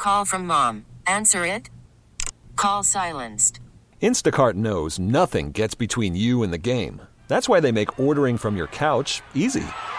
Call from mom. Answer it. Call silenced. Instacart knows nothing gets between you and the game. That's why they make ordering from your couch easy.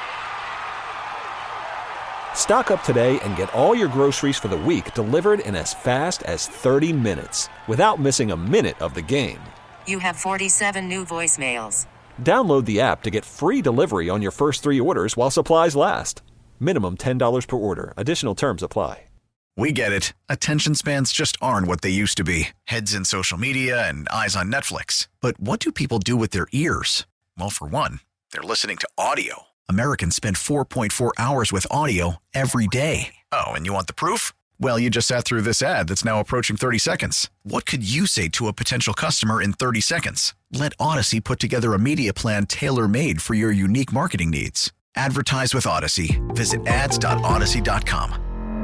Stock up today and get all your groceries for the week delivered in as fast as 30 minutes without missing a minute of the game. You have 47 new voicemails. Download the app to get free delivery on your first 3 orders while supplies last. Minimum $10 per order. Additional terms apply. We get it. Attention spans just aren't what they used to be. Heads in social media and eyes on Netflix. But what do people do with their ears? Well, for one, they're listening to audio. Americans spend 4.4 hours with audio every day. Oh, and you want the proof? Well, you just sat through this ad that's now approaching 30 seconds. What could you say to a potential customer in 30 seconds? Let Odyssey put together a media plan tailor-made for your unique marketing needs. Advertise with Odyssey. Visit ads.odyssey.com.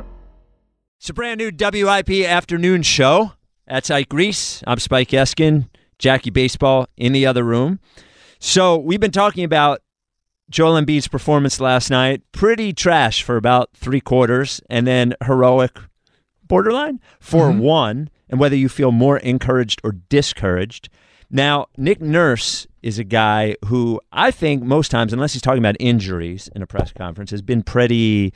It's a brand new WIP afternoon show. That's Ike Reese. I'm Spike Eskin. Jackie Baseball in the other room. So we've been talking about Joel Embiid's performance last night. Pretty trash for about 3 quarters, and then heroic, borderline, for one, and whether you feel more encouraged or discouraged. Now, Nick Nurse is a guy who I think most times, unless he's talking about injuries in a press conference, has been pretty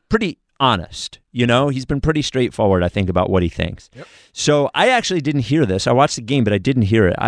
honest. You know, he's been pretty straightforward, I think, about what he thinks. Yep. So I actually didn't hear this. I watched the game, but I didn't hear it.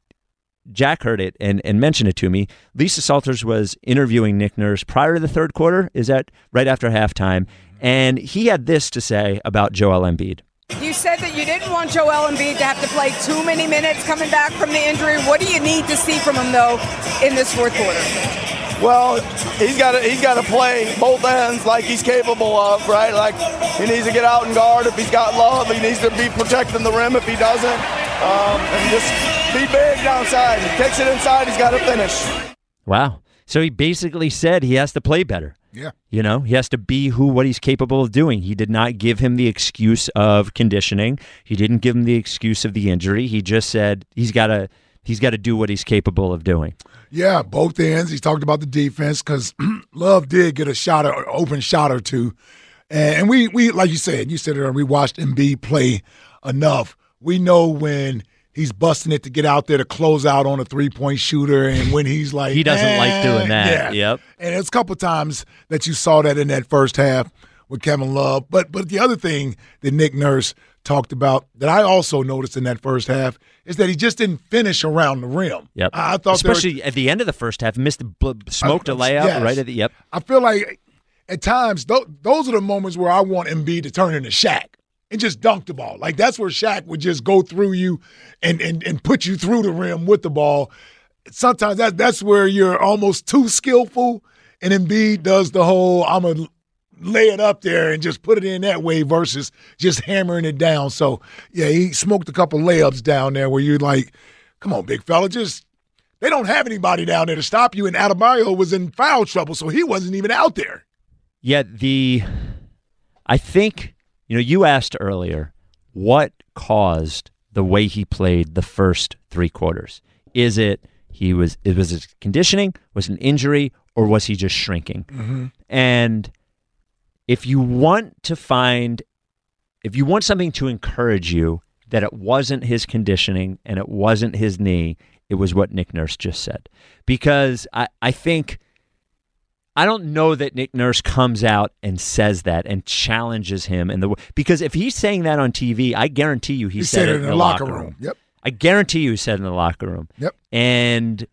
Jack heard it and mentioned it to me. Lisa Salters was interviewing Nick Nurse prior to the third quarter. Is that right after halftime? And he had this to say about Joel Embiid. You said that you didn't want Joel Embiid to have to play too many minutes coming back from the injury. What do you need to see from him, though, in this fourth quarter? Well, he's got to play both ends like he's capable of, right? Like, he needs to get out and guard if he's got love. He needs to be protecting the rim if he doesn't. And just be big downside. He takes it inside, he's got to finish. Wow. So he basically said he has to play better. Yeah. You know, he has to be what he's capable of doing. He did not give him the excuse of conditioning. He didn't give him the excuse of the injury. He just said he's got to do what he's capable of doing. Yeah, both ends. He talked about the defense because Love did get an open shot or two. And we like you said it earlier, we watched Embiid play enough. We know when he's busting it to get out there to close out on a three-point shooter, and when he's like, he doesn't like doing that. Yeah. Yep. And it's a couple times that you saw that in that first half with Kevin Love. But the other thing that Nick Nurse talked about that I also noticed in that first half is that he just didn't finish around the rim. Yep. I thought, especially at the end of the first half, smoked a layup right at the. Yep. I feel like at times those are the moments where I want Embiid to turn into Shaq and just dunk the ball. Like, that's where Shaq would just go through you and put you through the rim with the ball. Sometimes that's where you're almost too skillful, and Embiid does the whole I'm going to lay it up there and just put it in that way versus just hammering it down. So, yeah, he smoked a couple layups down there where you're like, come on, big fella, they don't have anybody down there to stop you, and Adebayo was in foul trouble, so he wasn't even out there. Yeah, I think, you asked earlier, what caused the way he played the first 3 quarters? Is it his conditioning, was it an injury, or was he just shrinking? Mm-hmm. And if you want something to encourage you that it wasn't his conditioning and it wasn't his knee, it was what Nick Nurse just said. Because I think, I don't know that Nick Nurse comes out and says that and challenges him. Because if he's saying that on TV, I guarantee you he said it in the locker room. Yep. I guarantee you he said it in the locker room. Yep. And,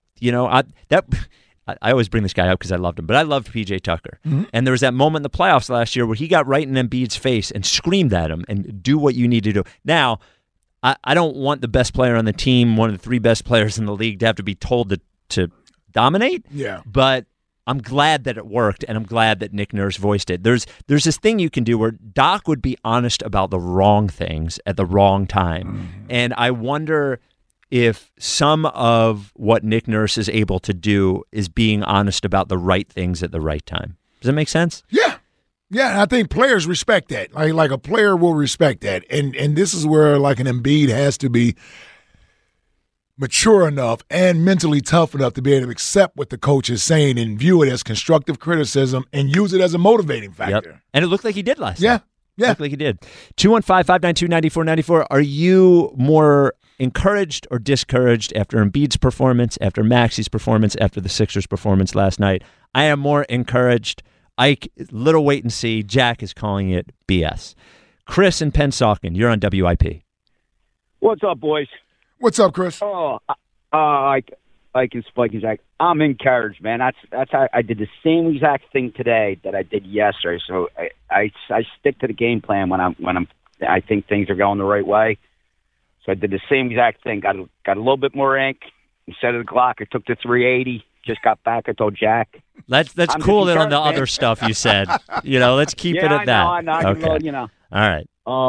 I always bring this guy up because I loved him, but I loved P.J. Tucker. Mm-hmm. And there was that moment in the playoffs last year where he got right in Embiid's face and screamed at him and do what you need to do. Now, I don't want the best player on the team, one of the 3 best players in the league, to have to be told to dominate. Yeah. But I'm glad that it worked, and I'm glad that Nick Nurse voiced it. There's this thing you can do where Doc would be honest about the wrong things at the wrong time. Mm-hmm. And I wonder if some of what Nick Nurse is able to do is being honest about the right things at the right time. Does that make sense? Yeah. Yeah, and I think players respect that. Like a player will respect that. And this is where like an Embiid has to be mature enough and mentally tough enough to be able to accept what the coach is saying and view it as constructive criticism and use it as a motivating factor. Yep. And it looked like he did last night. Yeah. Looked like he did. 215-592-9494. Are you more encouraged or discouraged after Embiid's performance, after Maxi's performance, after the Sixers' performance last night? I am more encouraged. Ike, little wait and see. Jack is calling it BS. Chris in Pennsauken, you're on WIP. What's up, boys? What's up, Chris? Oh, Ike and Spike and Jack. I'm encouraged, man. That's how I did the same exact thing today that I did yesterday. So I stick to the game plan when I think things are going the right way. So I did the same exact thing. Got a little bit more ink instead of the Glock. I took the 380. Just got back. I told Jack. Let's cool it on the other stuff you said. Let's keep it at that. I know. Okay. All right.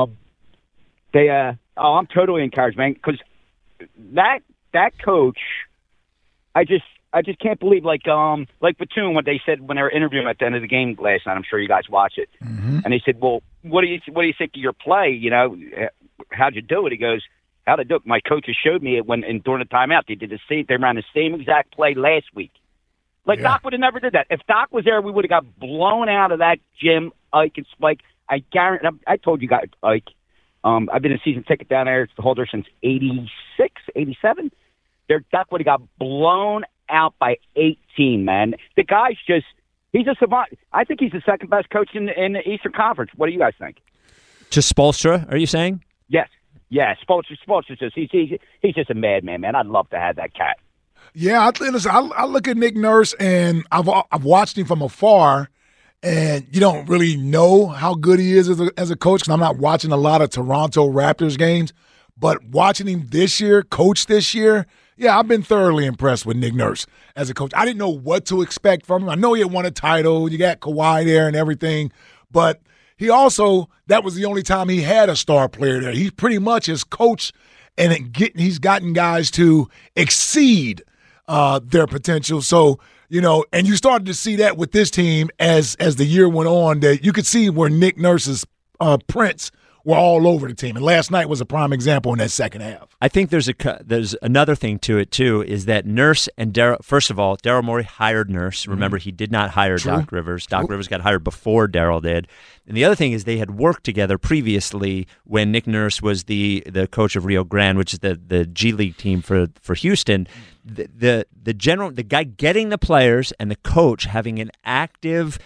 I'm totally encouraged, man, because that coach, I just can't believe, like Batum, what they said when they were interviewing him at the end of the game last night. I'm sure you guys watch it, and they said, "Well, what do you think of your play? How'd you do it?" He goes, "How'd I do it? My coaches showed me it during the timeout. They did the same. They ran the same exact play last week. Doc would have never did that. If Doc was there, we would have got blown out of that gym. Ike and Spike. I guarantee. I told you guys, Ike. I've been a season ticket down there. It's the holder since 86, 87. Doc would have got blown out by 18, man. The guy's he's a savant. I think he's the second best coach in the Eastern Conference. What do you guys think? Just Spoelstra, are you saying? Yes. Yeah, Spoelstra's he's just a madman, man. I'd love to have that cat. Yeah, I look at Nick Nurse, and I've watched him from afar, and you don't really know how good he is as a coach because I'm not watching a lot of Toronto Raptors games. But watching him coach this year, yeah, I've been thoroughly impressed with Nick Nurse as a coach. I didn't know what to expect from him. I know he had won a title. You got Kawhi there and everything, but he also, that was the only time he had a star player there. He pretty much has coached and he's gotten guys to exceed their potential. So, and you started to see that with this team as the year went on, that you could see where Nick Nurse's prints were all over the team. And last night was a prime example in that second half. I think there's another thing to it, too, is that Nurse and Daryl, first of all, Daryl Morey hired Nurse. Remember, he did not hire Doc Rivers. Doc Rivers got hired before Daryl did. And the other thing is they had worked together previously when Nick Nurse was the coach of Rio Grande, which is the G League team for Houston. The guy getting the players and the coach having an active,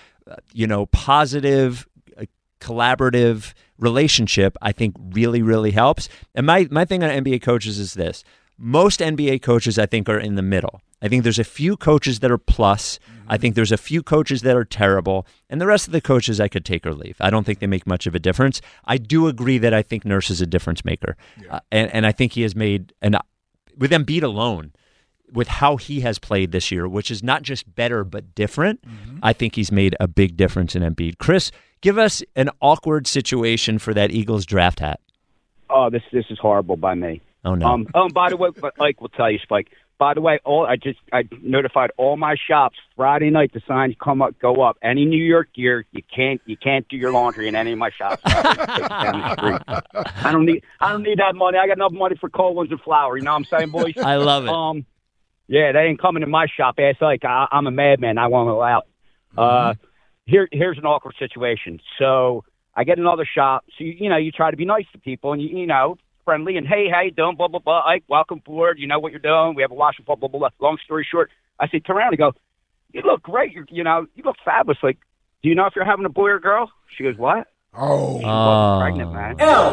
positive, collaborative relationship, I think really, really helps. And my thing on NBA coaches is this. Most NBA coaches, I think, are in the middle. I think there's a few coaches that are plus. I think there's a few coaches that are terrible. And the rest of the coaches I could take or leave. I don't think they make much of a difference. I do agree that I think Nurse is a difference maker. Yeah. And I think he has made, with Embiid alone, with how he has played this year, which is not just better but different, I think he's made a big difference in Embiid. Chris, give us an awkward situation for that Eagles draft hat. Oh, this is horrible by me. Oh, no. By the way, Ike will tell you, Spike. By the way, I notified all my shops Friday night. The signs go up. Any New York gear, you can't do your laundry in any of my shops. Down the street. I don't need that money. I got enough money for cold ones and flour. You know what I'm saying, boys? I love it. Yeah, they ain't coming to my shop. Ass like I'm a madman. I want to go out. Here's an awkward situation. So I get another shop. So you try to be nice to people, and you friendly, and hey, how you doing? Blah blah blah. Ike, welcome aboard. You know what you're doing. We have a wash. Blah blah blah. Long story short, I say turn around and go. You look great. You look fabulous. Like, do you know if you're having a boy or girl? She goes, what? Oh, she's pregnant, man.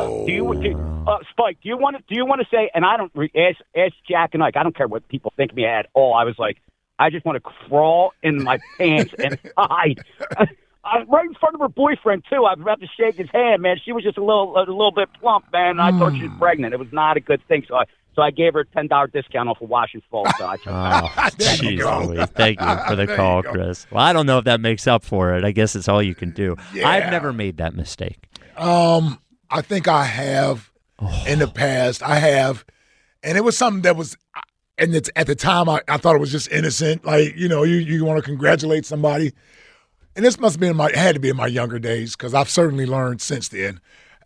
Spike, do you want to say? And I don't ask Jack and Ike. I don't care what people think of me at all. I was like, I just want to crawl in my pants and hide. Right in front of her boyfriend too. I was about to shake his hand, man. She was just a little bit plump, man. I thought she was pregnant. It was not a good thing. So I gave her a $10 discount off of Washington Falls. So I took jeez, thank you for the call, Chris. Well, I don't know if that makes up for it. I guess it's all you can do. Yeah. I've never made that mistake. I think I have in the past. I have, and it was something that was, and it's at the time I thought it was just innocent. Like you want to congratulate somebody, and this must have been had to be in my younger days because I've certainly learned since then,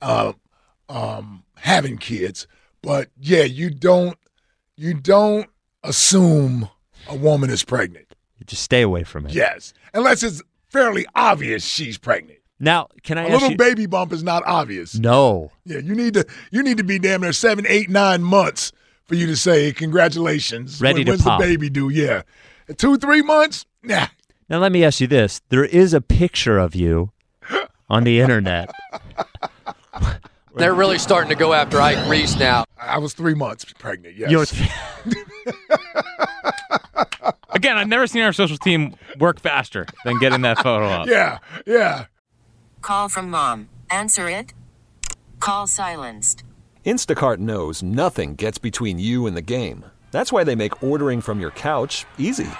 having kids. But yeah, you don't assume a woman is pregnant. You just stay away from it. Yes, unless it's fairly obvious she's pregnant. Now, can I A ask little you? baby bump is not obvious. No. Yeah, you need to be damn near 7, 8, 9 months for you to say congratulations. Ready to when's pop. the baby due? Yeah. 2, 3 months? Nah. Now, let me ask you this. There is a picture of you on the internet. They're really starting to go after Ike Reese now. I was 3 months pregnant, yes. Again, I've never seen our social team work faster than getting that photo up. Yeah. Call from mom. Answer it. Call silenced. Instacart knows nothing gets between you and the game. That's why they make ordering from your couch easy.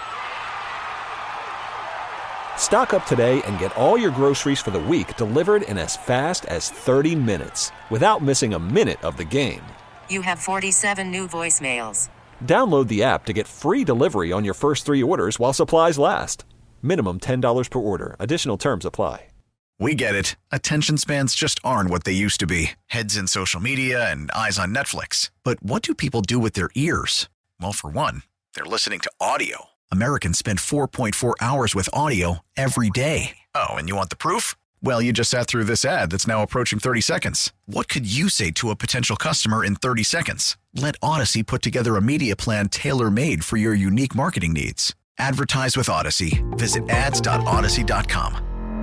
Stock up today and get all your groceries for the week delivered in as fast as 30 minutes without missing a minute of the game. You have 47 new voicemails. Download the app to get free delivery on your first 3 orders while supplies last. Minimum $10 per order. Additional terms apply. We get it. Attention spans just aren't what they used to be. Heads in social media and eyes on Netflix. But what do people do with their ears? Well, for one, they're listening to audio. Americans spend 4.4 hours with audio every day. Oh, and you want the proof? Well, you just sat through this ad that's now approaching 30 seconds. What could you say to a potential customer in 30 seconds? Let Odyssey put together a media plan tailor-made for your unique marketing needs. Advertise with Odyssey. Visit ads.odyssey.com.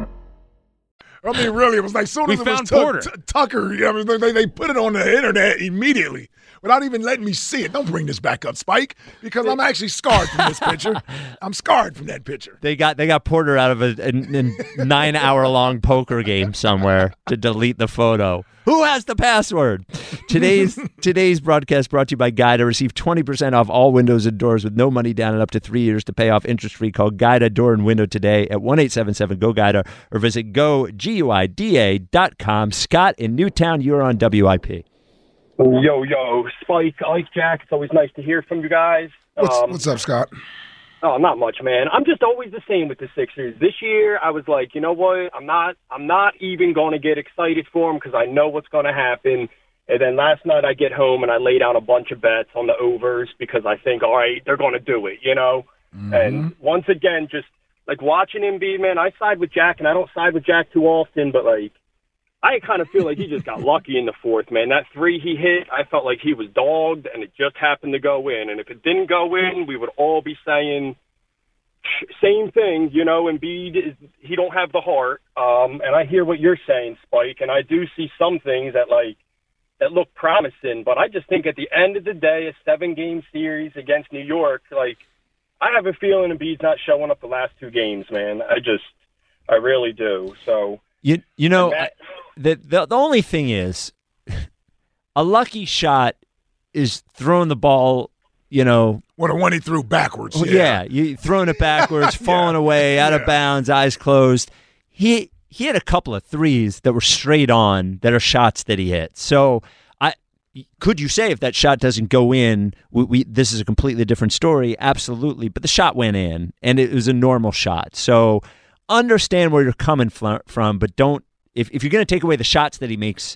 I mean, really, it was like soon as it was Tucker, you know, they put it on the internet immediately without even letting me see it. Don't bring this back up, Spike, because I'm actually scarred from this picture. I'm scarred from that picture. They got Porter out of a 9-hour-long poker game somewhere to delete the photo. Who has the password? Today's broadcast brought to you by Guida. Receive 20% off all windows and doors with no money down and up to 3 years to pay off interest-free. Call Guida Door and Window today at 1-877-GO-GUIDA or visit GUIDA.com. Scott in Newtown, you're on WIP. Yo, Spike, Ike, Jack. It's always nice to hear from you guys. What's up, Scott? Oh, not much, man. I'm just always the same with the Sixers. This year, I was like, you know what? I'm not even going to get excited for them because I know what's going to happen. And then last night, I get home and I lay down a bunch of bets on the overs because I think, all right, they're going to do it, you know. Mm-hmm. And once again, just like watching Embiid, man, I side with Jack, and I don't side with Jack too often, but like I kind of feel like he just got lucky in the fourth, man. That three he hit, I felt like he was dogged, and it just happened to go in. And if it didn't go in, we would all be saying same thing, you know. Embiid, he don't have the heart. And I hear what you're saying, Spike, and I do see some things that look promising. But I just think at the end of the day, a 7-game series against New York, like I have a feeling Embiid's not showing up the last 2 games, man. I really do. So you know. The only thing is, a lucky shot is throwing the ball, you know. What, the one he threw backwards. Yeah, you throwing it backwards, falling away, out of bounds, eyes closed. He had a couple of threes that were straight on that are shots that he hit. So could you say if that shot doesn't go in, this is a completely different story? Absolutely. But the shot went in, and it was a normal shot. So understand where you're coming from, but don't. If you're going to take away the shots that he makes,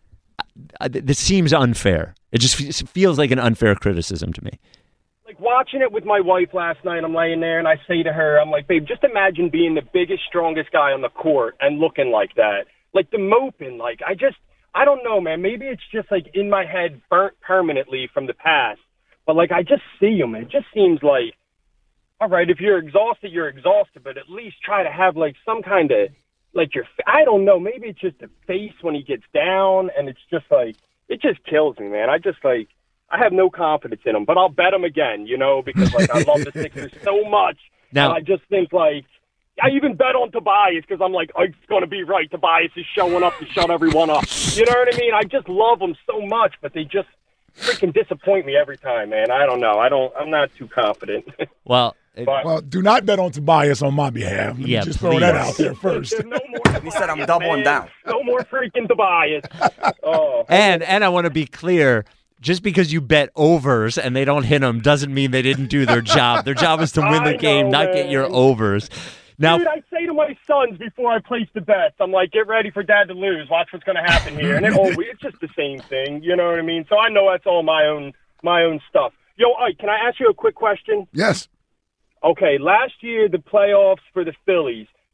this seems unfair. It just feels like an unfair criticism to me. Like watching it with my wife last night, I'm laying there and I say to her, I'm like, babe, just imagine being the biggest, strongest guy on the court and looking like that. Like the moping, like I don't know, man. Maybe it's just like in my head burnt permanently from the past. But like I just see him. It just seems like, all right, if you're exhausted, you're exhausted, but at least try to have like some kind of, like I don't know, maybe it's just the face when he gets down, and it's just like, it just kills me, man. I have no confidence in him, but I'll bet him again, you know, because like I love the Sixers so much. Now, and I just think like, I even bet on Tobias because I'm like, oh, it's going to be right. Tobias is showing up to shut everyone up. You know what I mean? I just love them so much, but they just freaking disappoint me every time, man. I don't know. I'm not too confident. Well, do not bet on Tobias on my behalf. Let me just throw that out there first. No more. He said I'm doubling down. No more freaking Tobias. Oh. And I want to be clear. Just because you bet overs and they don't hit them doesn't mean they didn't do their job. Their job is to win the game, not get your overs. Now, dude, I say to my sons before I place the bets, I'm like, get ready for Dad to lose. Watch what's going to happen here. And it's just the same thing. You know what I mean? So I know that's all my own stuff. Yo, Ike, can I ask you a quick question? Yes. Okay, last year, the playoffs for the Phillies,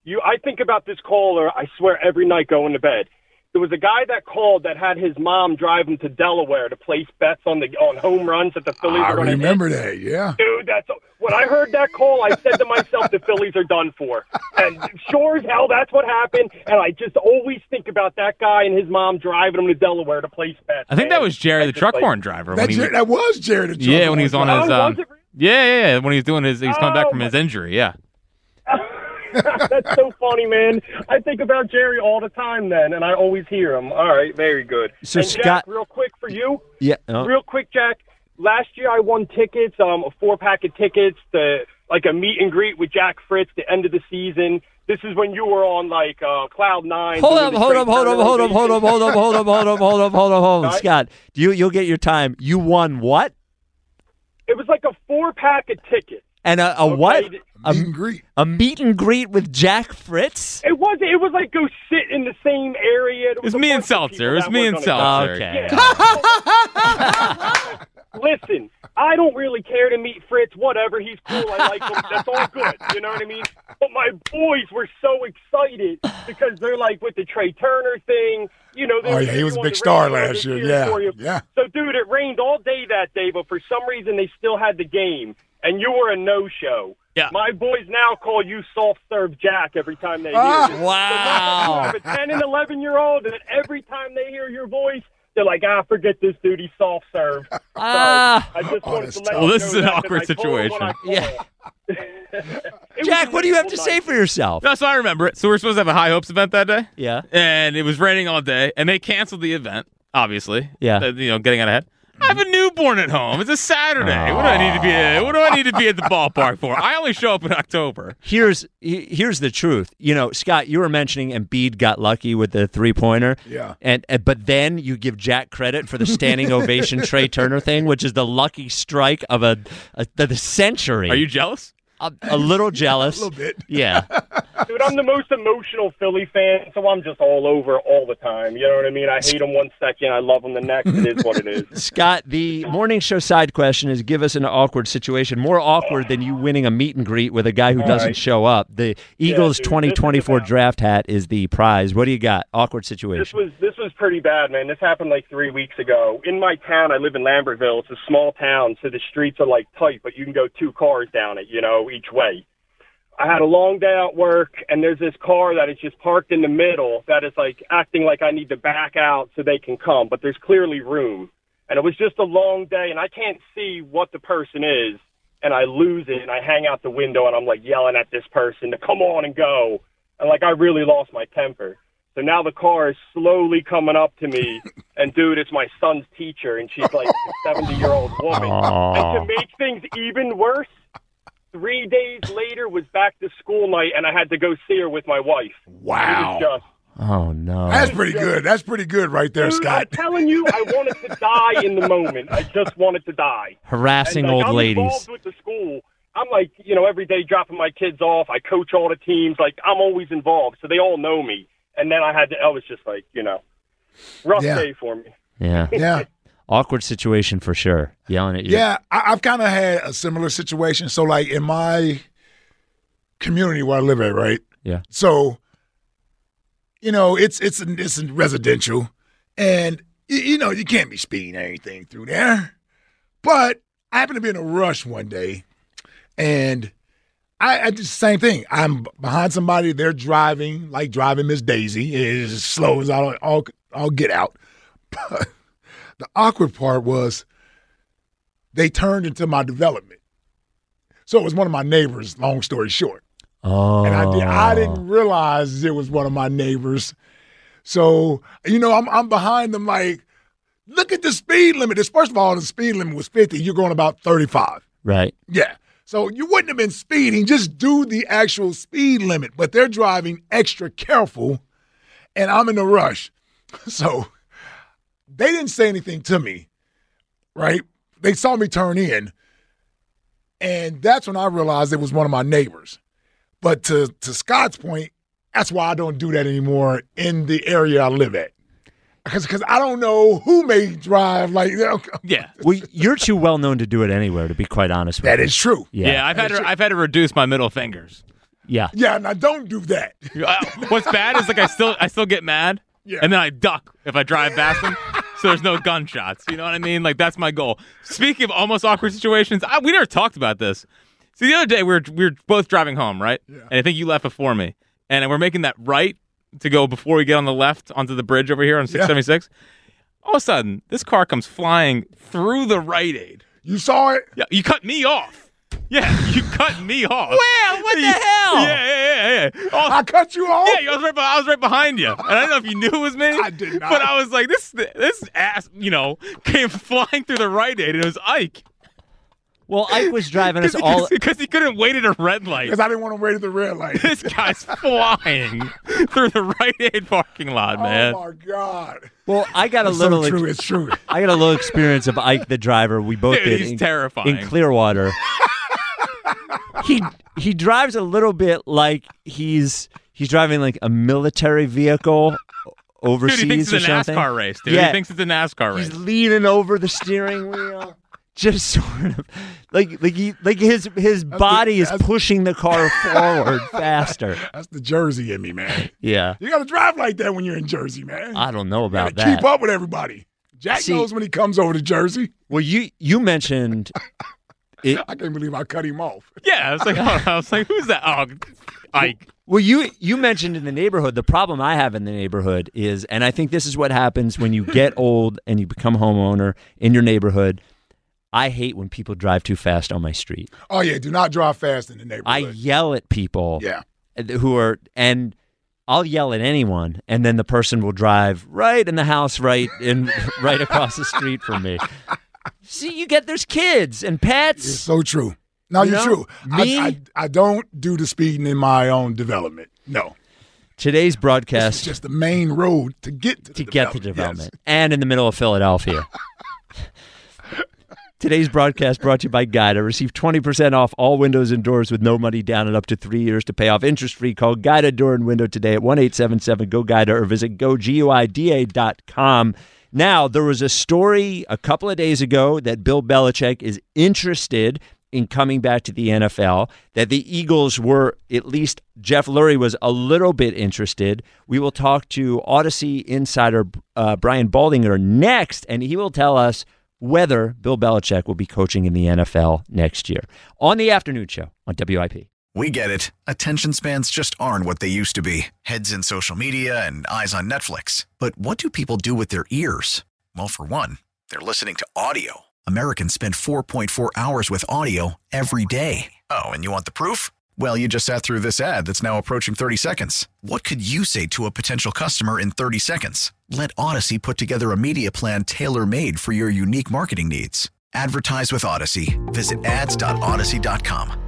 I think about this caller, I swear, every night going to bed. There was a guy that called that had his mom drive him to Delaware to place bets on home runs that the Phillies are going to hit. I remember that, yeah. Dude, when I heard that call, I said to myself, the Phillies are done for. And sure as hell, that's what happened. And I just always think about that guy and his mom driving him to Delaware to place bets. I think that was Jerry the truck horn driver. That was Jerry the truck horn. Yeah, when he was on his yeah, when he was doing he's coming back from his injury, yeah. That's so funny, man. I think about Jerry all the time then, and I always hear him. All right, very good. So, and Scott, Jack, real quick for you. Yeah. Real quick, Jack. Last year I won tickets, a 4-pack of tickets to like a meet and greet with Jack Fritz the end of the season. This is when you were on like cloud 9. Hold up, Scott. You'll get your time. You won what? It was like a 4-pack of tickets. And a what? A meet and greet. A meet and greet with Jack Fritz? It was like go sit in the same area. It was me and Seltzer. It was me and Seltzer. Okay. Yeah. Listen, I don't really care to meet Fritz. Whatever, he's cool. I like him. That's all good. You know what I mean? But my boys were so excited because they're like with the Trey Turner thing. You know, he was a big star last year. Yeah. So, dude, it rained all day that day, but for some reason they still had the game, and you were a no-show. Yeah. My boys now call you soft serve Jack every time they hear you. Wow. So you have a 10 and 11-year-old, and every time they hear your voice, they're like, forget this dude, he's soft serve. So I just wanted to let you know this is an that awkward situation. Yeah. Jack, what do you have to say for yourself? No, so I remember it. So we're supposed to have a High Hopes event that day. Yeah. And it was raining all day, and they canceled the event, obviously. Yeah. Getting out ahead. I have a newborn at home. It's a Saturday. What do I need to be at the ballpark for? I only show up in October. Here's the truth. Scott, you were mentioning Embiid got lucky with the 3-pointer. Yeah. But then you give Jack credit for the standing ovation Trey Turner thing, which is the lucky strike of the century. Are you jealous? A little jealous. A little bit. Yeah. Dude, I'm the most emotional Philly fan, so I'm just all over all the time. You know what I mean? I hate them one second, I love them the next. It is what it is. Scott, the morning show side question is give us an awkward situation. More awkward than you winning a meet and greet with a guy who doesn't show up. The Eagles 2024 draft hat is the prize. What do you got? Awkward situation. This was pretty bad, man. This happened like 3 weeks ago. In my town, I live in Lambertville. It's a small town, so the streets are like tight, but you can go 2 cars down it, each way. I had a long day at work, and there's this car that is just parked in the middle that is like acting like I need to back out so they can come, but there's clearly room. And it was just a long day, and I can't see what the person is, and I lose it, and I hang out the window, and I'm like yelling at this person to come on and go. And like I really lost my temper. So now the car is slowly coming up to me, and dude, it's my son's teacher, and she's like a 70-year-old woman. And to make things even worse, 3 days later was back to school night, and I had to go see her with my wife. Wow. It was just, oh, no. That's pretty good. That's pretty good right there, dude, Scott. I'm telling you, I wanted to die in the moment. I just wanted to die. Harassing and, old I'm ladies. involved with the school. I'm like, every day dropping my kids off. I coach all the teams. Like, I'm always involved, so they all know me. And then I was just like, rough day for me. Yeah. Yeah. Awkward situation for sure. Yelling at you. Yeah, I've kind of had a similar situation. So, like, in my community where I live at, right? Yeah. So, it's residential, and you can't be speeding anything through there. But I happened to be in a rush one day, and I did the same thing. I'm behind somebody. They're driving Miss Daisy. It's as slow as I'll get out. But the awkward part was they turned into my development. So it was one of my neighbors, long story short. Oh. And I didn't realize it was one of my neighbors. So, I'm behind them like, look at the speed limit. First of all, the speed limit was 50. You're going about 35. Right. Yeah. So you wouldn't have been speeding. Just do the actual speed limit. But they're driving extra careful, and I'm in a rush. So they didn't say anything to me, right? They saw me turn in, and that's when I realized it was one of my neighbors. But to Scott's point, that's why I don't do that anymore in the area I live at. Because I don't know who may drive like that. Yeah. Well, you're too well known to do it anywhere, to be quite honest with you. That is true. Yeah, I've had to reduce my middle fingers. Yeah. Yeah, now don't do that. What's bad is like I still get mad, and then I duck if I drive past them, so there's no gunshots. You know what I mean? Like that's my goal. Speaking of almost awkward situations, we never talked about this. So the other day we were both driving home, right? Yeah. And I think you left before me, and we're making that right to go before we get on the left onto the bridge over here on 676. All of a sudden, this car comes flying through the Rite Aid. You saw it? Yeah, you cut me off. Yeah, you cut me off. Where? What the hell? Yeah. Oh, I cut you off? Yeah, I was right behind you. And I don't know if you knew it was me. I did not. But I was like, this ass, came flying through the Rite Aid, and it was Ike. Well, Ike was driving us all... Because he couldn't wait at a red light. Because I didn't want to wait at the red light. This guy's flying through the Rite Aid parking lot, man. Oh, my God. Well, I got It's true. I got a little experience of Ike the driver. We both did. He's terrifying. In Clearwater. He drives a little bit like he's driving like a military vehicle overseas. Dude, he thinks it's a NASCAR race, dude. Yeah. He thinks it's a NASCAR race. He's leaning over the steering wheel. Just sort of like his body is pushing the car forward faster. That's the Jersey in me, man. Yeah. You got to drive like that when you're in Jersey, man. I don't know about that. Keep up with everybody. Jack knows when he comes over to Jersey. Well, you mentioned it. I can't believe I cut him off. Yeah, I was like, who's that? Oh, Ike. Well, you mentioned in the neighborhood, the problem I have in the neighborhood is, and I think this is what happens when you get old and you become a homeowner in your neighborhood, I hate when people drive too fast on my street. Oh, yeah, do not drive fast in the neighborhood. I yell at people and I'll yell at anyone, and then the person will drive right in the house right across the street from me. See, there's kids and pets. It's so true. No, you're true. Me? I don't do the speeding in my own development. No. Today's broadcast is just the main road to get to development. Yes. And in the middle of Philadelphia. Today's broadcast brought to you by Guida. Receive 20% off all windows and doors with no money down and up to 3 years to pay off interest-free. Call Guida Door and Window today at 1-877-GO-GUIDA or visit GoGuida.com. Now, there was a story a couple of days ago that Bill Belichick is interested in coming back to the NFL, that the Eagles were, at least Jeff Lurie was a little bit interested. We will talk to Odyssey insider Brian Baldinger next, and he will tell us whether Bill Belichick will be coaching in the NFL next year. On the afternoon show on WIP. We get it. Attention spans just aren't what they used to be. Heads in social media and eyes on Netflix. But what do people do with their ears? Well, for one, they're listening to audio. Americans spend 4.4 hours with audio every day. Oh, and you want the proof? Well, you just sat through this ad that's now approaching 30 seconds. What could you say to a potential customer in 30 seconds? Let Odyssey put together a media plan tailor-made for your unique marketing needs. Advertise with Odyssey. Visit ads.odyssey.com.